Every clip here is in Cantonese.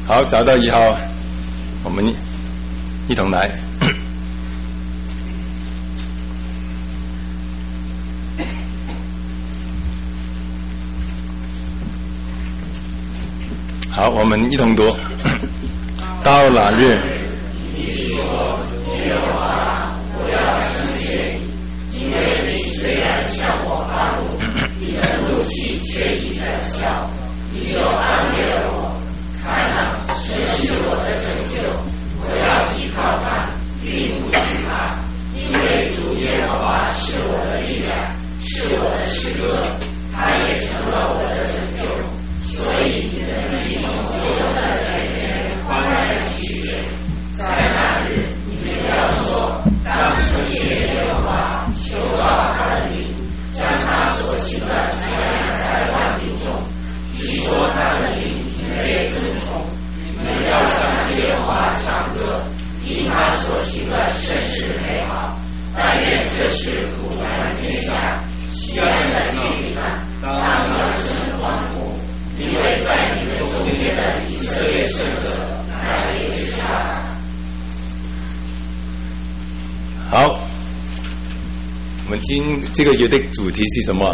好，找到1号，我们一同来。好，我们一同读。到哪日？ 你说耶和华，我要称谢你，因为你虽然向我发怒，你的怒气却已转消，你又安慰了我。看啊，神是我的拯救，我要依靠他，并不惧怕，因为主耶和华是我的力量，是我的诗歌，他也成了我的拯救。所以你们必从所有的泉源欢然取水。在那日，你们要说：当称谢耶和华，求告他的名，将他所行的传扬在万民中，提说他的名，因为尊崇。你们要向耶和华唱歌，因他所行的甚是美好。但愿这事普传天下，西安的居民啊，当扬声欢呼。因为在你们中间的以色列圣者，那也是他。 好，我们这个月的主题是什么？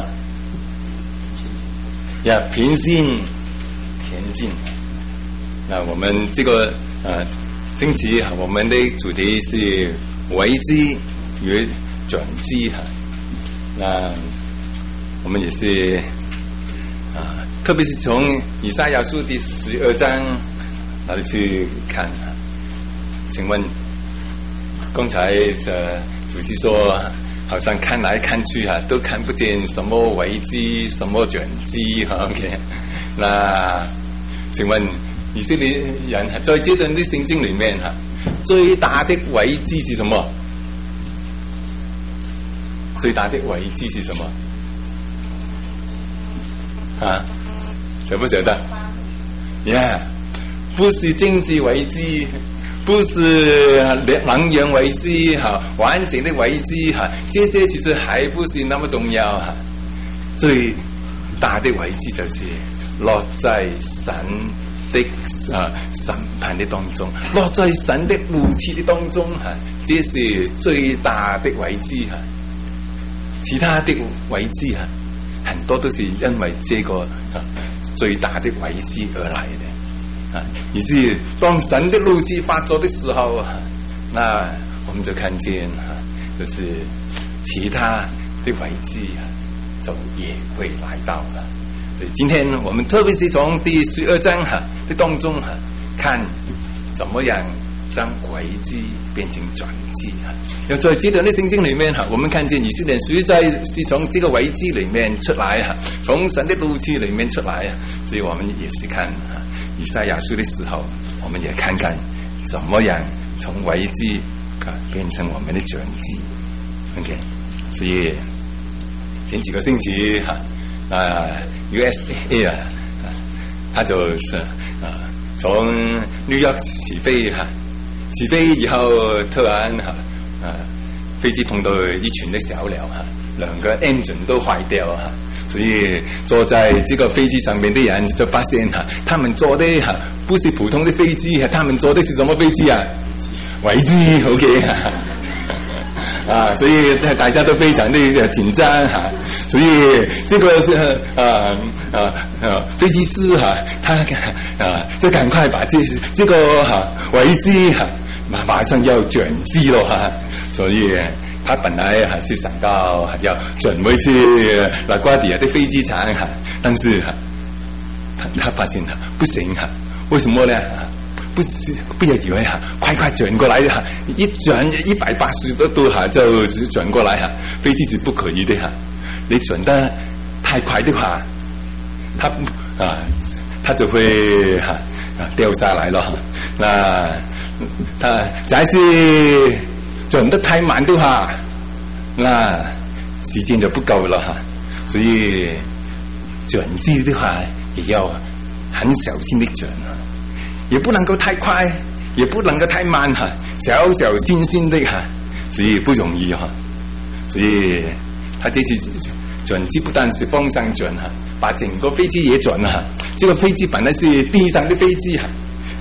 平信前进。那我们这个星期我们的主题是危机与转机那我们也是特别是从以赛亚书第12章那里去看。请问刚才主席说好像看来看去都看不见什么危机什么转机 OK 那请问以色列人在这段的圣经里面最大的危机是什么？最大的危机是什么晓不晓得不是经济危机，不是能源危机环境的危机这些其实还不是那么重要最大的危机就是落在神的审判的当中，落在神的怒气的当中这是最大的危机其他的危机很多都是因为这个最大的危机而来的于是当神的怒气发作的时候那我们就看见就是其他的危机就也会来到了。所以今天我们特别是从第12章的当中看怎么样将危机变成转机要在这段的圣经里面我们看见以色列实在是从这个危机里面出来从神的怒气里面出来所以我们也是看以赛亚书的时候我们也看看怎么样从危机变成我们的转机 OK 所以前几个星期USA 他就是从纽约起飞起飞以后突然飞机碰到一群的小鸟2个 engine 都坏掉所以坐在这个飞机上面的人就发现他们坐的不是普通的飞机他们坐的是什么飞机危机 OK 所以大家都非常的紧张所以这个是飞机师他就赶快把这个危机马上要转机了所以他本来是想到要准备去拉瓜迪亚的飞机场但是他发现不行为什么呢？不要以为快转过来一转180度就转过来飞机是不可以的你转得太快的话它就会掉下来了那它假是转得太慢的话那时间就不够了所以转机的话也要很小心的转也不能够太快也不能够太慢小心的所以不容易所以他这次转机不但是方向转把整个飞机也转了这个飞机本来是地上的飞机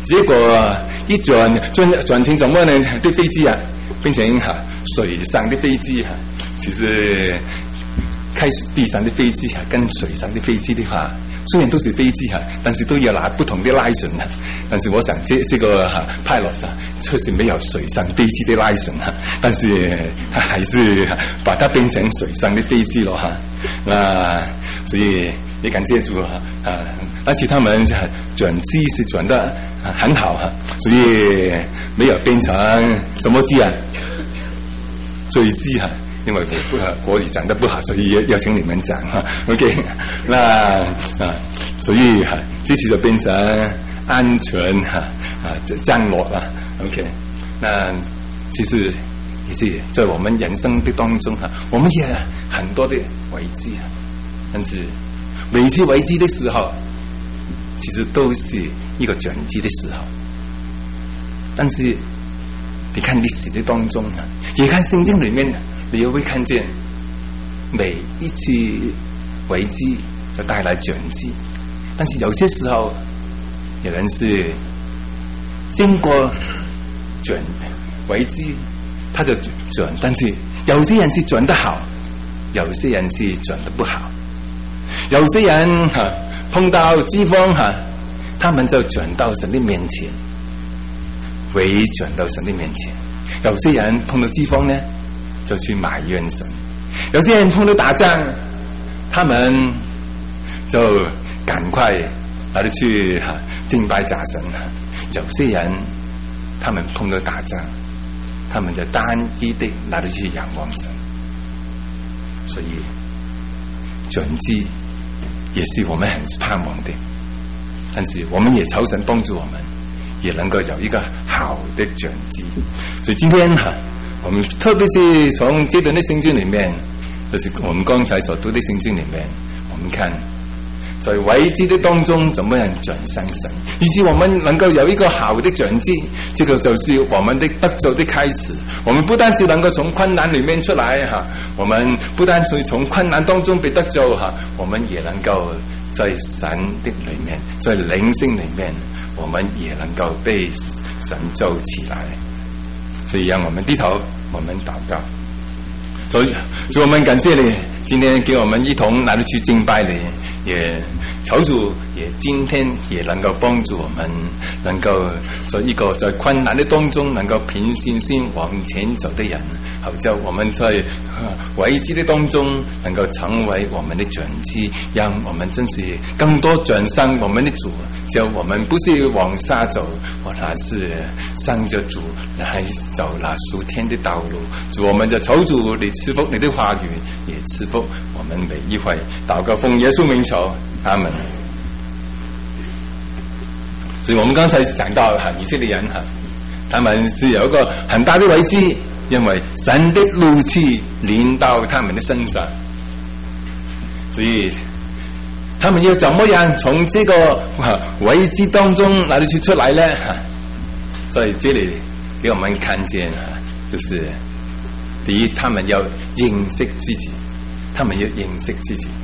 结果一转成怎么呢？的飞机啊，变成水上的飞机其实开地上的飞机跟水上的飞机的话，虽然都是飞机但是都要拿不同的 license 但是我想这个pilot 确实没有水上飞机的 license 但是还是把它变成水上的飞机了那所以也感谢主而且他们转机是转得很好所以没有变成什么机坠机因为国语讲得不好，所以要请你们讲OK， 那所以这次就变成安全降落了 OK， 那其实也是在我们人生的当中我们也很多的危机但是每次危机的时候，其实都是一个转机的时候。但是你看历史的当中也看圣经里面，你也会看见每一次危机就带来转机，但是有些时候有人是经过转危机他就转，但是有些人是转得好，有些人是转得不好。有些人碰到饥荒他们就转到神的面前，回转到神的面前。有些人碰到饥荒呢，就去埋怨神；有些人碰到打仗，他们就赶快来去敬拜假神；有些人他们碰到打仗，他们就单一的来去仰望神。所以转机也是我们很盼望的，但是我们也求神帮助我们，也能够有一个好的转机。所以今天我们特别是从这段的圣经里面，就是我们刚才所读的圣经里面，我们看在危机的当中怎么样转向神，以致我们能够有一个好的转机。这个就是我们的得救的开始。我们不但是能够从困难里面出来我们不但是从困难当中被得救我们也能够在神的里面，在灵性里面，我们也能够被神救起来。所以让我们低头，我们祷告。所以主，我们感谢你今天给我们一同来去敬拜你，也求主也今天也能够帮助我们，能够在一个在困难的当中能够凭信心往前走的人，好叫我们在危机的当中能够成为我们的转机，让我们真是更多转向我们的主，叫我们不是往下走，而是向着主来走那属天的道路。主，我们就求主你赐福你的话语，也赐福我们每一位。祷告奉耶稣名求，阿门。所以我们刚才讲到以色列人他们是有一个很大的危机，因为神的怒气临到他们的身上，所以他们要怎么样从这个危机当中来去出来呢？在这里给我们看见就是第一，他们要认识自己，他们要认识自己。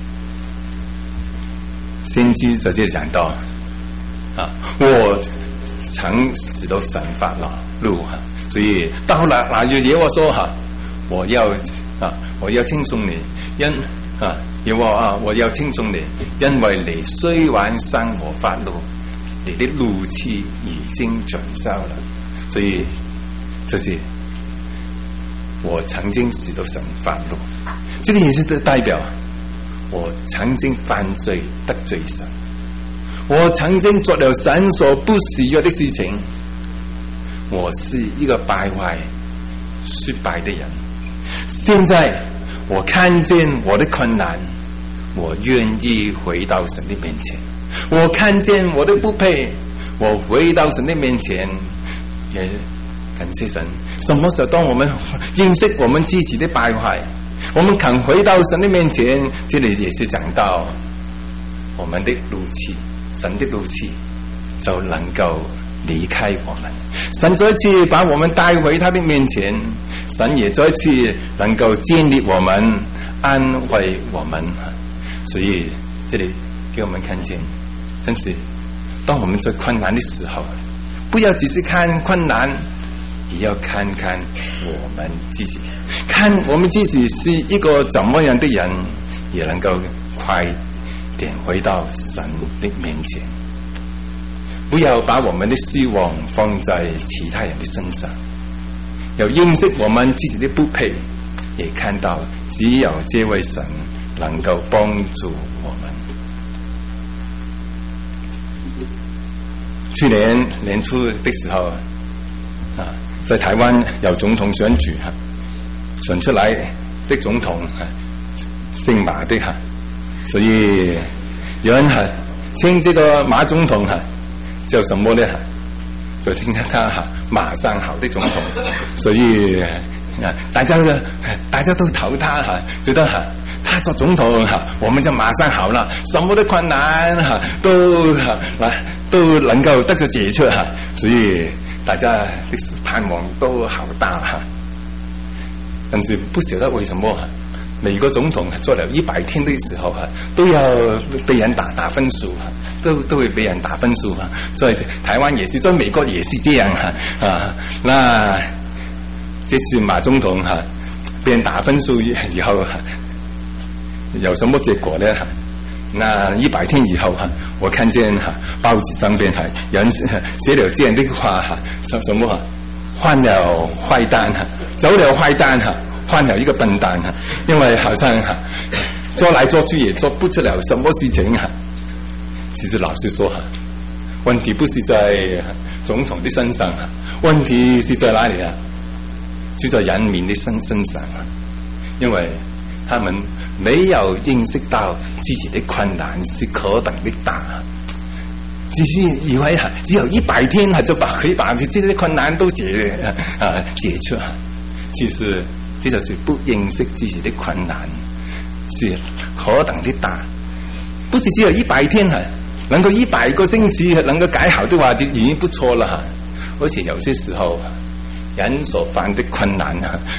先知在这里讲到我曾使到神发怒所以到了那日耶和华说我要称颂你，耶和华我要称颂你，因为你虽然向我发怒，你的怒气已经盡收了。所以就是我曾經使到神發怒，這個也是代表我曾經犯罪得罪神，我曾經做了神所不喜悅的事情，我是一個敗壞失敗的人。現在我看見我的困難，我願意回到神的面前，我看見我的不配，我回到神的面前，也感謝神。什麼時候當我們認識我們自己的敗壞，我們肯回到神的面前，這裡也是講到我們的怒氣，神的怒氣就能夠離開我們。神再一次把我們帶回他的面前，神也再一次能夠建立我們，安慰我們。所以這裡給我們看見，真是当我们在困难的时候，不要只是看困难，也要看看我们自己，看我们自己是一个怎么样的人，也能够快点回到神的面前。不要把我们的希望放在其他人的身上，要认识我们自己的不配，也看到只有这位神能够帮助我们。去年年初的时候在台湾有总统选举选出来的总统姓马的所以有人称这个马总统叫什么呢？就听他马上好的总统，所以大家都投他觉得他做总统我们就马上好了，什么的困难都能够得到解决所以大家的盼望都好大但是不晓得为什么每个总统做了100天的时候都要被人打分数都会被人打分数在台湾也是，在美国也是这样那这次马总统被人打分数以后有什么结果呢？那100天以后我看见报纸上边有人写了这样的话什么换了坏蛋走了坏蛋换了一个笨蛋因为好像做来做去也做不出了什么事情其实老实说问题不是在总统的身上问题是在哪里是在人民的身上因为他们没有认识到自己的困难是何等的大，只是以为只有100天就可以把这些困难都解除其实这就是不认识自己的困难是何等的大，不是只有100天能够100个星期能够改好的话就已经不错了而且有些时候人所犯的困难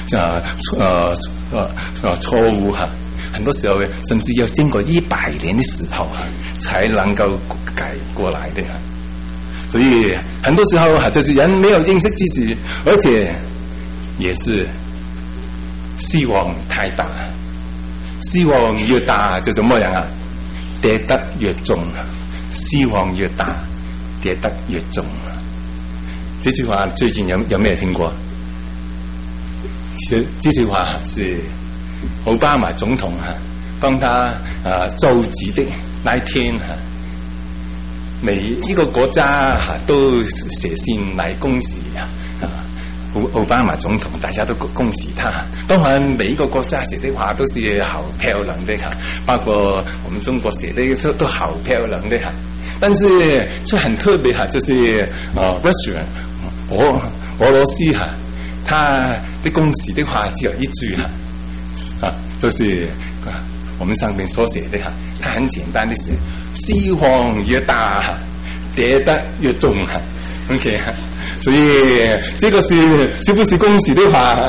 错误很多时候甚至要经过100年的时候才能够改过来的所以很多时候就是人没有认识自己，而且也是希望太大，希望越大就怎么样跌得越重希望越大跌得越重这句话最近有没有听过？其实这句话是奥巴马总统帮他就职的那一天每一个国家都写信来恭喜奥巴马总统，大家都恭喜他。当然每一个国家写的话都是好漂亮的包括我们中国写的都好漂亮的但是就很特别就是Russia 俄罗斯他的恭喜的话只有一句就是我们上面所写的它很简单的是希望越大跌得越重OK 所以这个是不是恭喜的话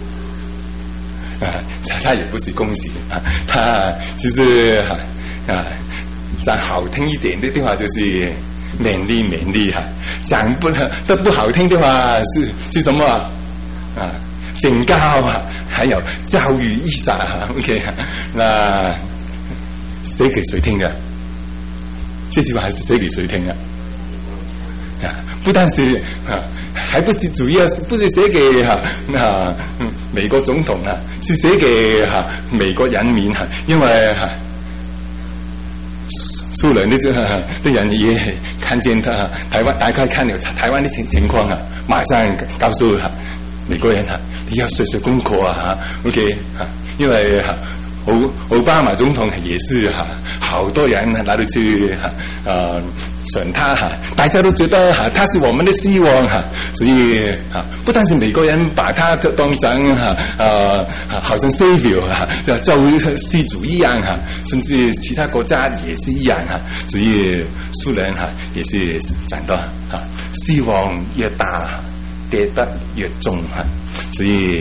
他也不是恭喜他其实讲好听一点的话就是勉励讲不好听的话是什么警告还有教育意识OK 那谁给谁听的？这句话是谁给谁听的？不但是还不是主要不是写给美国总统是写给美国人民因为苏联的人也看见台湾，大概看了台湾的情况马上告诉美国人你要学功课OK 因为奥巴马总统也是好多人来到去选他大家都觉得他是我们的希望所以不但是美国人把他当成好像 savior 救世主一样甚至其他国家也是一样所以苏联也是讲到希望越大跌得越重所以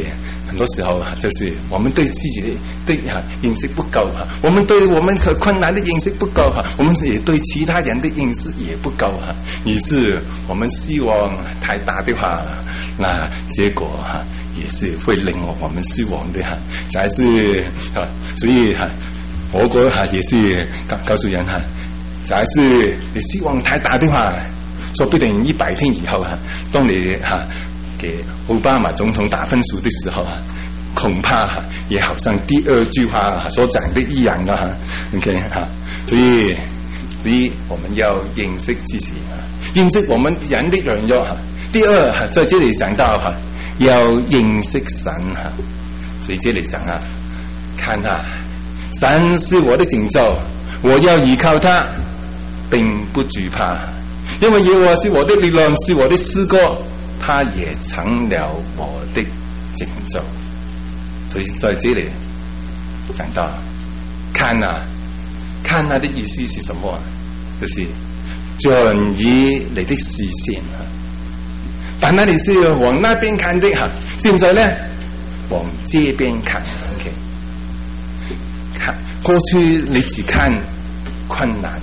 很多时候就是我们对自己的认识不够我们对我们和困难的认识不够我们也对其他人的认识也不够于是我们希望太大的话，那结果也是会令我们失望的才是所以我国也是告诉人才是你希望太大的话，说不定100天以后当你给奥巴马总统打分数的时候恐怕也好像第2句话所讲的一样的OK 所以我们要认识自己认识我们人的软弱第2在这里讲到要认识神所以这里讲看神是我的拯救，我要依靠他，并不惧怕，因为耶和华是我的力量，是我的诗歌，他也成了我的拯救。所以在这里讲到看的意思是什么？就是转移你的视线本来你是往那边看的现在呢往这边看 OK 看过去你只看困难，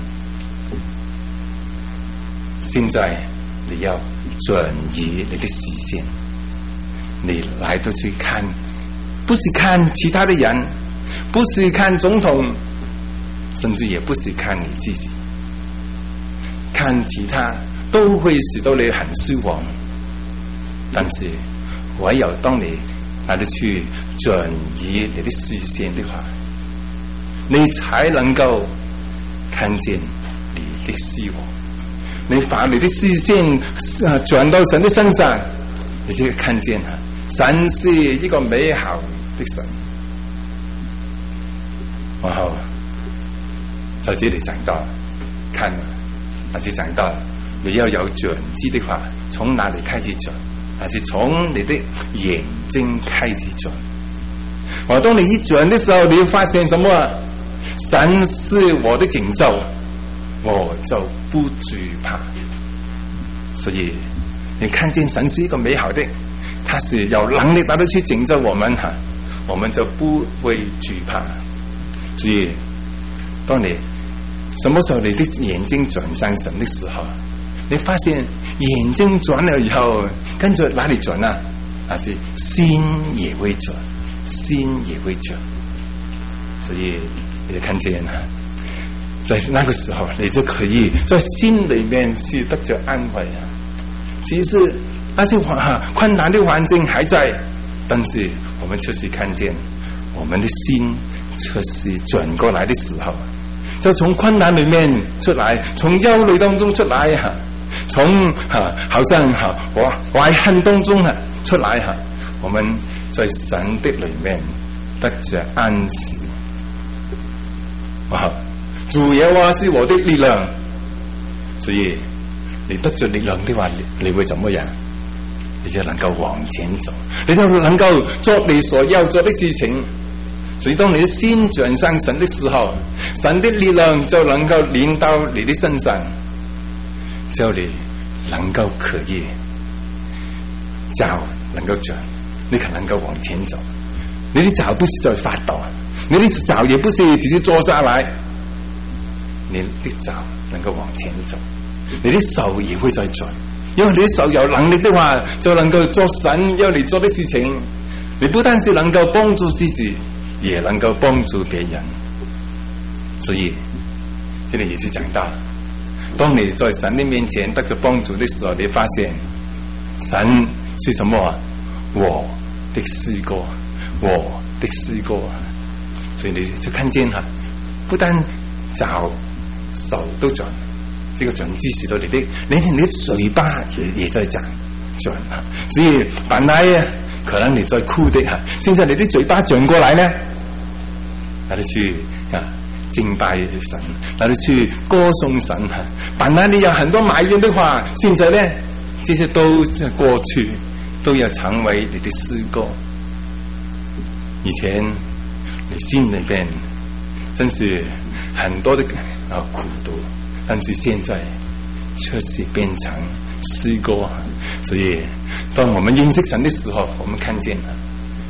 现在你要转移你的视线，你来到去看，不是看其他的人，不是看总统，甚至也不是看你自己，看其他都会使到你很失望。但是唯有当你来到去转移你的视线的话，你才能够看见你的希望。你把你的视线转到神的身上，你就看见神是一个美好的神。然后在这里讲到看，而且讲到你要有转机的话，从哪里开始转？还是从你的眼睛开始转。当你一转的时候，你会发现什么？神是我的拯救，我就不惧怕。所以你看见神是一个美好的，他是有能力来到去拯救我们我们就不会惧怕。所以当你什么时候你的眼睛转向神的时候，你发现眼睛转了以后，跟着哪里转还是心也会转，心也会转。所以你就看见在那个时候，你就可以在心里面是得着安慰其实那些困难的环境还在，但是我们确实看见我们的心确实转过来的时候，就从困难里面出来，从忧虑当中出来从好像怀恨当中出来我们在神的里面得着安息。主耶和华是我的力量，所以你得着力量的话，你会怎么样？你就能够往前走，你就能够做你所要做的事情。所以当你的心转向神的时候，神的力量就能够临到你的身上，叫你能够可以脚能够转，你可能够往前走。你的脚不是在发抖，你的脚也不是只是坐下来，你的脚能够往前走，你的手也会在转，因为你的手有能力的话，就能够做神要你做的事情。你不但是能够帮助自己，也能够帮助别人。所以这里也是讲到，当你在神的面前得着帮助的时候，你发现神是什么我的诗歌，我的诗歌。所以你就看见不但脚手都转，这个转机使到你的嘴巴也在转。所以本来可能你在哭的现在你的嘴巴转过来呢，来到去敬拜神，来到去歌颂神本来你有很多埋怨的话，现在呢这些都过去，都要成为你的诗歌。以前你心里边真是很多的苦毒，但是现在却是变成诗歌。所以当我们认识神的时候，我们看见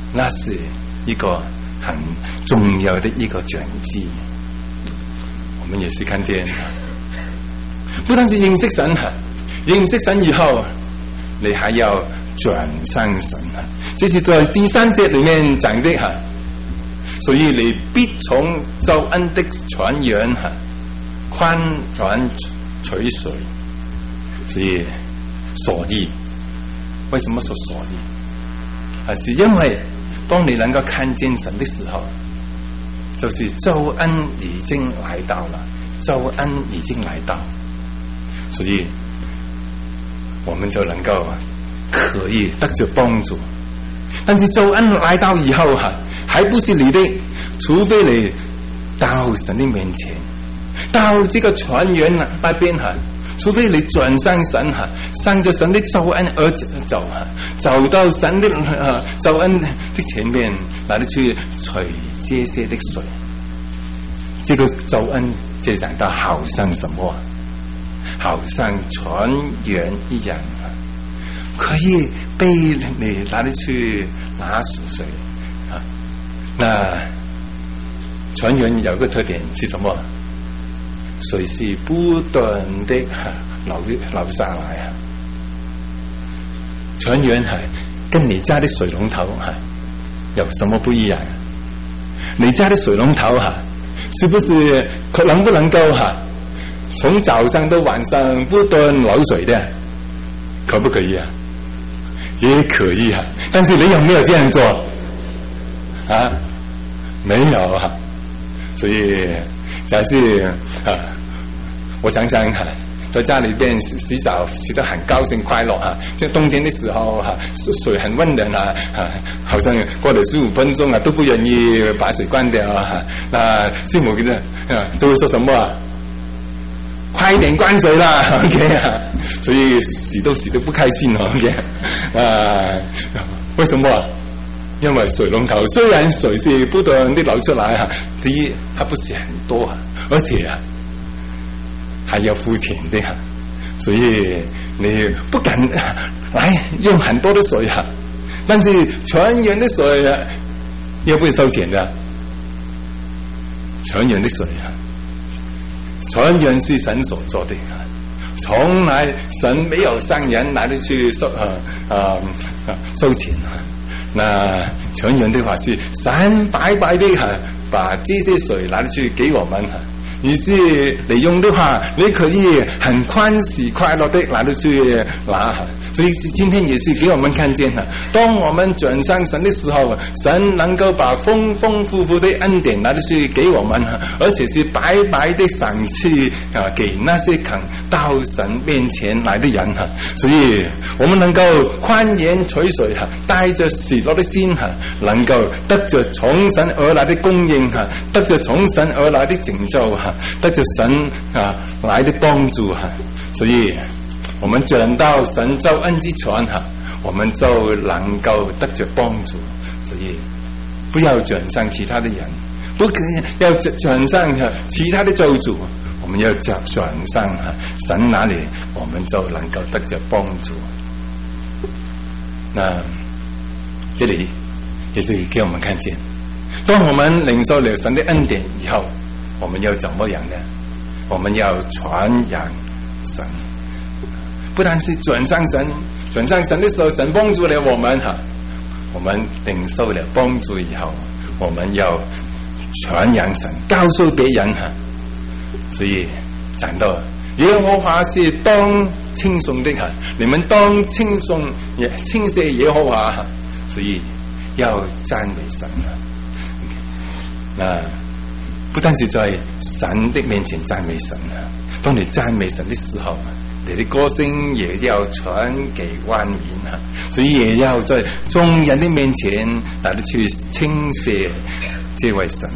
那是一个很重要的一个转机。我们也是看见，不但是认识神，认识神以后，你还要转向神。这是在第3節裏面講的，所以你必從救恩的泉源寬廣取水。所以為什麼說所以？是因為當你能夠看見神的時候，就是救恩已經來到了，救恩已經來到，所以我們就能夠可以得着幫助。但是救恩來到以後還不是你的，除非你到神的面前，到這個泉源那邊除非你轉向神向着神的救恩而走到神的救恩的前面，來去取這些的水。這個救恩就講到好像什麼？好像泉源一樣，可以被你拿得去拿水。那泉源有個特點是什麼？水是不斷的流下來。泉源跟你家的水龍頭有什麼不一樣？你家的水龍頭是不是能不能夠從早上到晚上不斷流水的？可不可以也可以但是你有沒有這樣做沒有所以假是我常常在家裏邊洗澡洗得很高興快樂就冬天的時候水很溫暖好像過了15分鐘都不願意把水關掉那師母就會說什麼快點關水啦 OK 所以洗都不開心 OK 為什麼？因為水龍頭雖然水是不斷地流出來第一它不是很多而且還要付錢的所以你不敢來用很多的水但是泉源的水也不會收錢的。泉源的水泉源是神所做的，從來神沒有向人來得去收錢那泉源的話是神白白的把這些水來得去給我們於是你用的話你可以很歡喜快樂的來得去拿所以今天也是給我們看見當我們轉向神的時候神能夠把豐豐富富的恩典來得去給我們而且是白白的賞賜給那些肯到神面前來的人所以我們能夠寬言取水帶着喜樂的心能夠得着從神而來的供應得着從神而來的拯救得着神來的幫助所以我們轉到神救恩之泉我們就能夠得着幫助所以不要轉向其他的人不可以要轉向其他的救主我們要轉向神那裡我們就能夠得着幫助那這裡也是給我們看見當我們領受了神的恩典以後我們要怎麼樣呢？我們要傳揚神不但是轉向神的時候神幫助了我們我們領受了幫助以後我們要傳揚神告訴別人所以講到耶和華是當稱頌的你們當稱謝耶和華所以要讚美神那不但是在神的面前讚美神當你讚美神的時候你的歌聲也要傳給萬民所以也要在眾人的面前來去稱謝這位神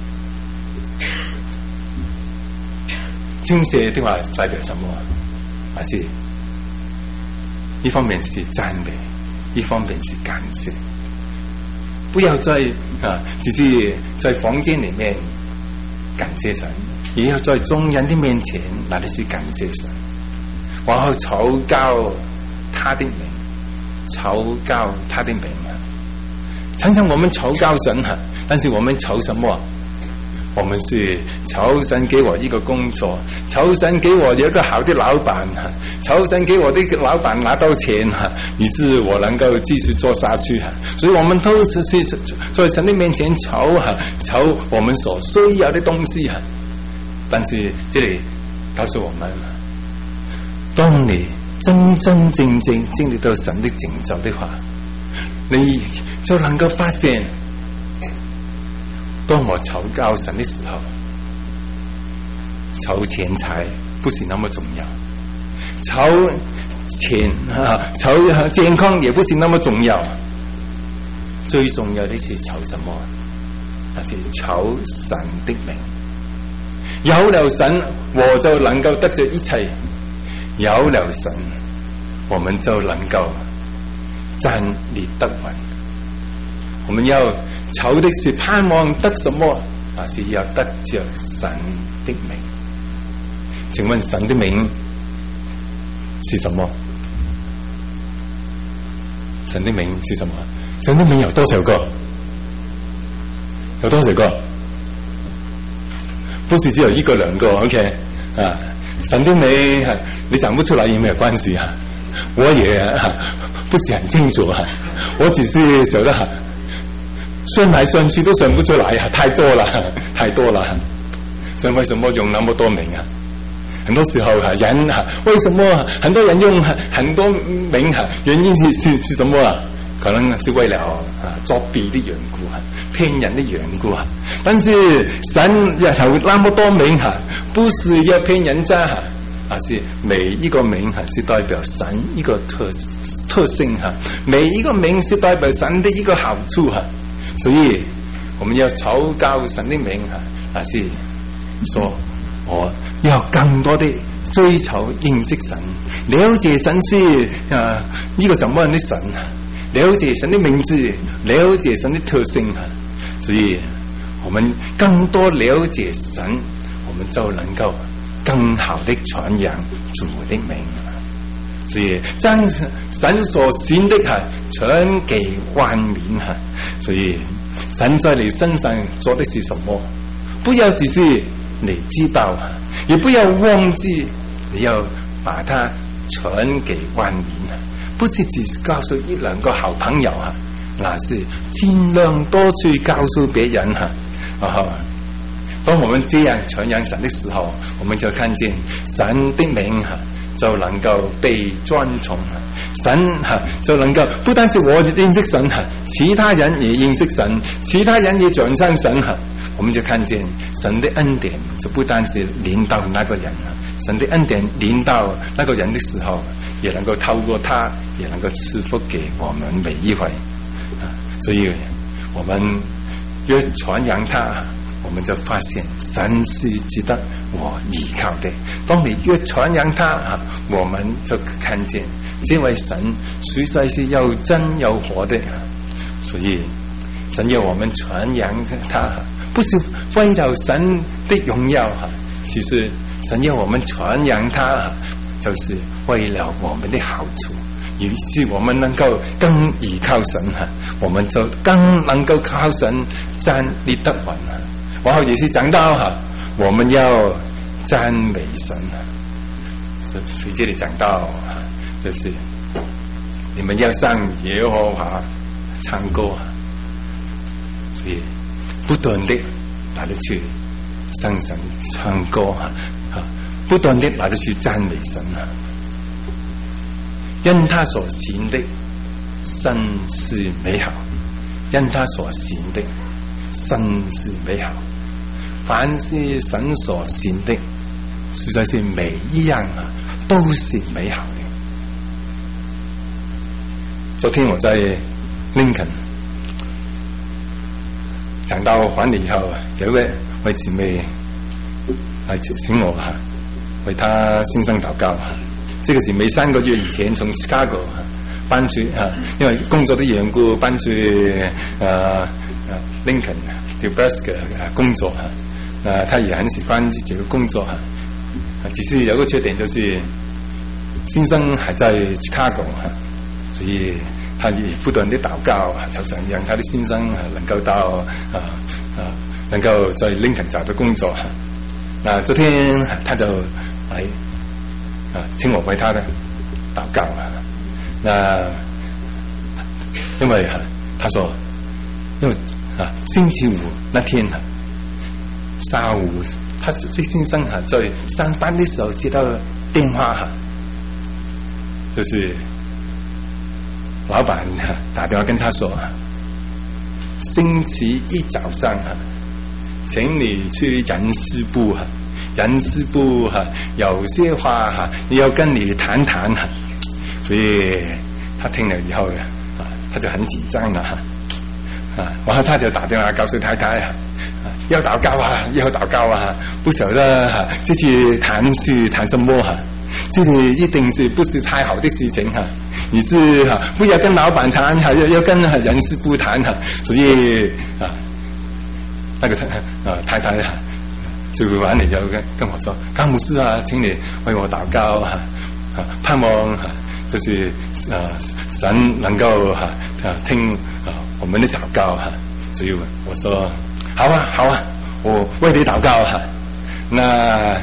稱謝的話代表什麼還是一方面是讚美一方面是感謝不要再只是在房間裡面感謝神也要在眾人的面前來去感謝神我要禱告他的名禱告他的名常常我们求告神但是我们求什么？我们是求神给我一个工作，求神给我有一个好的老板，求神给我的老板拿到钱以致我能够继续做下去。所以我们都是在神的面前求我们所需要的东西。但是这里告诉我们，当你真真正正经历到神的拯救的话，你就能够发现，当我求告神的时候，求钱财不是那么重要，求钱求健康也不是那么重要，最重要的是求什么？那是求神的名。有了神，我就能够得着一切；有了神，我们就能够站立得稳。我们要求的是盼望得什么？那是要得着神的名。请问神的名是什么？神的名是什么？神的名有多少个？有多少个？不是只有一个两个 ，OK 神的名你讲不出来也没有关系我也不是很清楚我只是晓得算来算去都算不出来太多了，太多了。神为什么用那么多名很多时候人为什么很多人用很多名原因是什么可能是为了作弊的缘故骗人的缘故但是神有那么多名不是要骗人家而是每一个名是代表神一个特性每一个名是代表神的一个好处所以我们要求告神的名那是说我要更多的追求认识神，了解神是一个什么样的神，了解神的名字，了解神的特性所以我们更多了解神，我们就能够更好的传扬主的名。所以将神所行的传给万民所以神在你身上做的是什么？不要只是你知道，也不要忘记你要把它传给万民，不是只是告诉一两个好朋友那是尽量多去告诉别人当我们这样传扬神的时候，我们就看见神的名就能够被尊崇，神就能够不单是我认识神其他人也认识神，其他人也转向神我们就看见神的恩典就不单是临到那个人神的恩典临到那个人的时候，也能够透过他也能够赐福给我们每一位所以我们越传扬他，我们就发现神是值得我依靠的。当你越传扬他我们就看见这位神实在是又真又活的。所以神要我们传扬他，不是为了神的荣耀其实神要我们传扬他就是为了我们的好处，于是我们能够更依靠神我们就更能够靠神站立得稳然后也是讲到我们要赞美神所以这里讲到就是你们要向耶和华唱歌所以不断的来得去向神唱歌不断的来得去赞美神因他所行的甚是美好，因他所行的甚是美好，凡是神所行的实在是每一样都是美好的。昨天我在林肯讲到还了以后有一位姊妹来请我为她献上祷告这个姊妹3个月以前从 Chicago 搬去因为工作的缘故搬去Lincoln Nebraska 工作她也很喜欢这个工作只是有个缺点就是先生还在 Chicago 所以他也不断的祷告，求神让他的先生能够到能够在林肯找到工作。那昨天他就来请我为他的祷告。那因为他说，因为星期五那天下午，他最先生在上班的时候接到电话就是老板打电话跟他说，星期一早上请你去人事部人事部有些话要跟你谈谈。所以他听了以后他就很紧张了然后他就打电话告诉太太要祷告要祷告不晓得这次谈是谈什么这里一定是不是太好的事情你是不要跟老板谈要跟人事部谈所以那个太太就完了就跟我说，高牧师请你为我祷告盼望就是神能够听我们的祷告所以我说好啊，我为你祷告那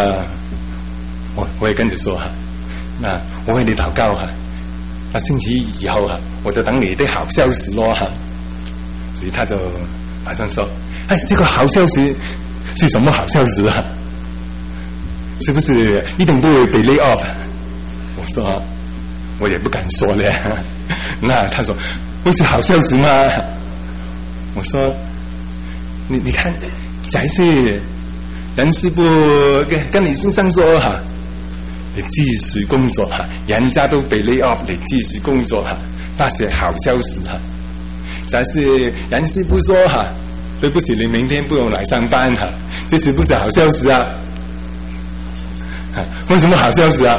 我也跟着说那我为你祷告那星期一以后我就等你的好消息咯所以他就马上说，这个好消息是什么好消息是不是一定不会被 lay off？ 我说我也不敢说了那他说会是好消息吗？我说你看才是人事部跟你先生说你继续工作人家都被 lay off， 你继续工作那是好消息才是人事部说对不起，你明天不用来上班这是不是好消息为什么好消息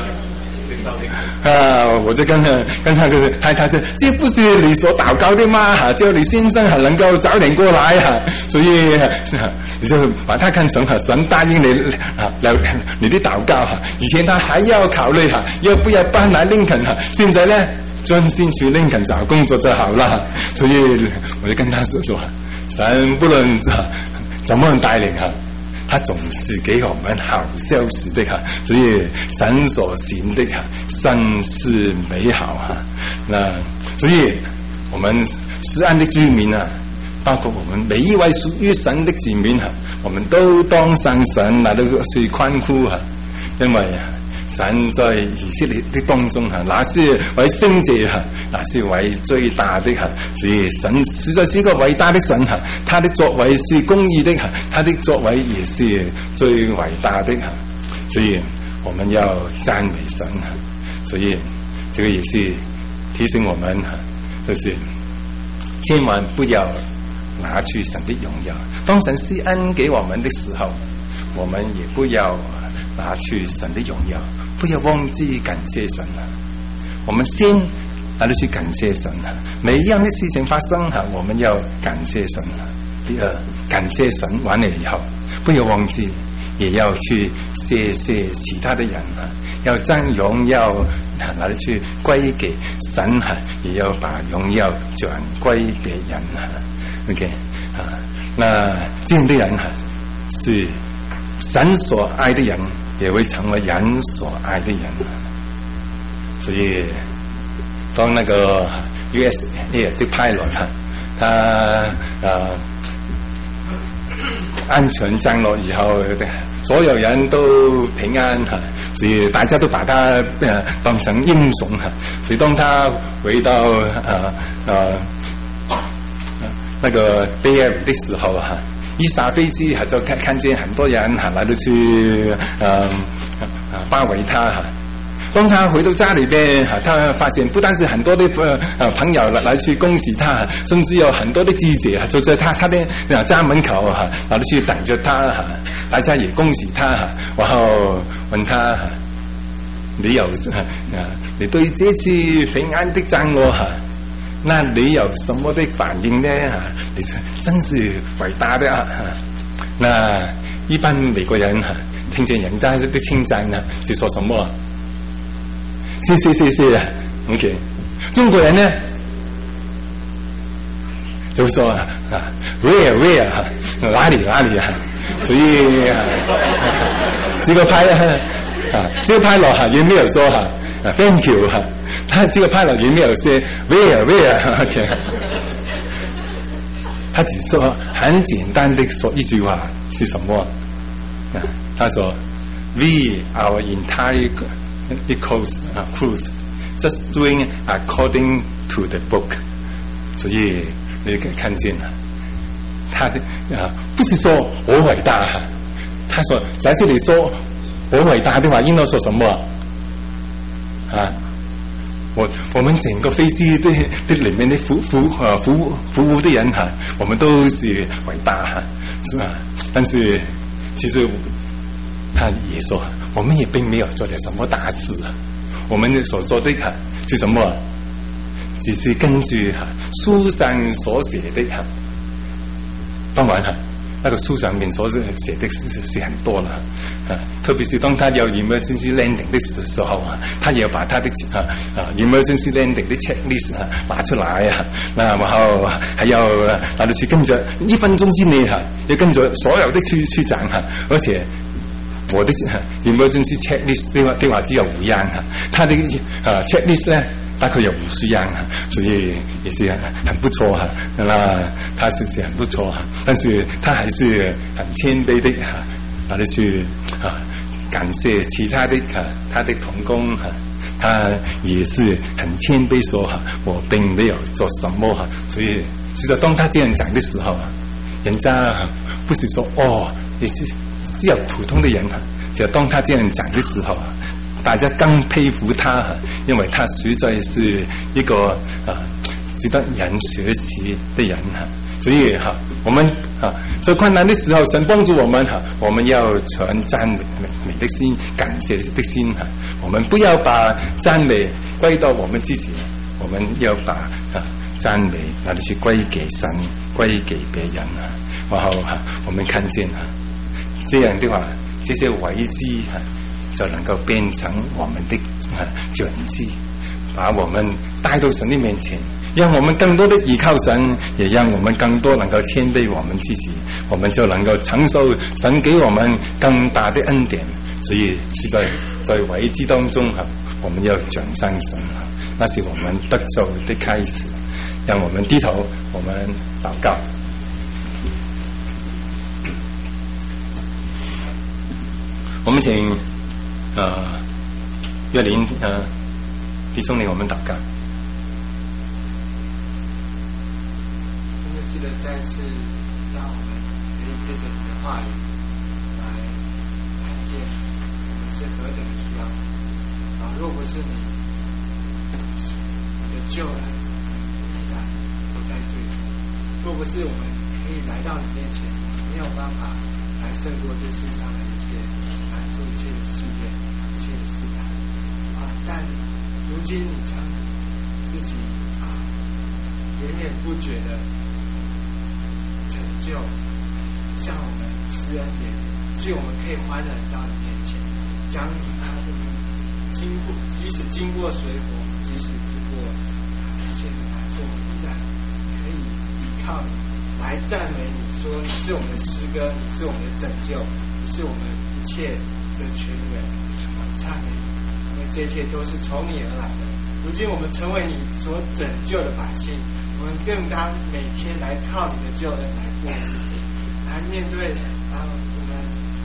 我就跟他太太说，这不是你所祷告的吗叫你先生能够早点过来所以你就把他看成神答应你的祷告以前他还要考虑要不要搬来林肯现在呢专心去林肯找工作就好了。所以我就跟他说神不论怎么带领他总是给我们好消息的所以神所行的甚是美好那所以我们西安的居民包括我们每一位属于神的子民我们都当上神来到去宽呼因为神在以色列的当中那是为圣者那是为最大的所以神实在是一个伟大的神他的作为是公义的他的作为也是最伟大的所以我们要赞美神所以这个也是提醒我们就是千万不要拿去神的荣耀，当神施恩给我们的时候我们也不要拿去神的荣耀，不要忘记感谢神我们先来去感谢神每一样的事情发生我们要感谢神第二，感谢神完了以后不要忘记也要去谢谢其他的人要将荣耀来去归给神也要把荣耀转归别人OK 那这样的人是神所爱的人也会成为人所爱的人所以当那个 US 的pilot他安全降落以后所有人都平安所以大家都把他当成英雄所以当他回到那个 Bay Area 的时候一下飞机就看见很多人来到去包围他当他回到家里边他发现不但是很多的朋友来去恭喜他，甚至有很多的记者就在他的家门口来去等着他大家也恭喜他然后问他你对这次平安的降落那你有什么的反应呢你真是伟大的那一般美国人听见人家的称赞就说什么谢谢 OK 中国人呢就说where 哪里啊，所以这个派这个派了也没有说thank you 他这个派了也没有说 where 他只说很简单的说一句话是什么？他说 we our entire cruise just doing according to the book， 所以你可以看见他的不是说我伟大他说假设你说我伟大的话应该说什么我们整个飞机的里面的服务的人我们都是伟大是吧？但是其实他也说我们也并没有做点什么大事我们所做的是什么？只是根据书上所写的当然那个书上面所写的是很多了特别是当他有 emergency landing 的时候他也要把他的emergency landing 的 checklist 拿出来然后还要拿去跟着1分钟之内要跟着所有的区长而且我的emergency checklist 的话只有5样他的checklist 呢大概有50样所以也是很不错那他是很不错但是他还是很谦卑的拿来去感谢其他的他的同工他也是很谦卑说我并没有做什么所以其实当他这样讲的时候人家不是说你只有普通的人只有当他这样讲的时候大家更佩服他因为他实在是一个值得人学习的人所以我们在困难的时候神帮助我们我们要存赞美的心感谢的心我们不要把赞美归到我们自己我们要把赞美拿去归给神归给别人然后我们看见这样的话这些危机就能够变成我们的准基把我们带到神的面前让我们更多的依靠神也让我们更多能够谦卑我们自己我们就能够承受神给我们更大的恩典所以是在危机当中我们要转向神那是我们得救的开始让我们低头我们祷告我们请岳林弟兄领我们祷告。 真的是的，再次让我们可以借着你的话语来看见我们是何等的需要若不是你的救恩依然都在最中若不是我们可以来到你面前没有办法来胜过这世上的一切难处一切的试炼一切的试探但如今你将自己源源不绝的成就向我们施恩典所以我们可以欢然到你面前将即使经过水火即使经过一切的难处依然可以依靠你来赞美你说你是我们的诗歌你是我们的拯救你是我们一切的泉源我们赞美你因为这一切都是从你而来的如今我们成为你所拯救的百姓我们更当每天来靠你的救恩来过日子来面对我们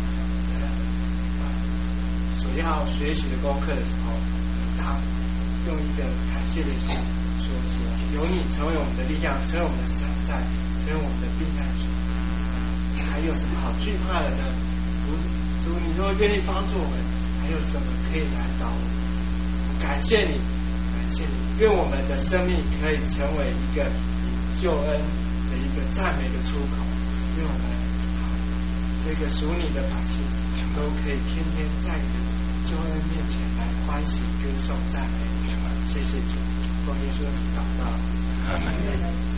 所要学习的功课的时候当用一个感谢的心说有你成为我们的力量成为我们的山寨成为我们的避难所还有什么好惧怕的呢主你若愿意帮助我们还有什么可以难倒我们感谢你愿我们的生命可以成为一个救恩的一个赞美的出口愿我们这个属你的百姓都可以天天在你的救恩面前来欢喜歌颂赞美你谢谢主奉耶稣的名祷告阿们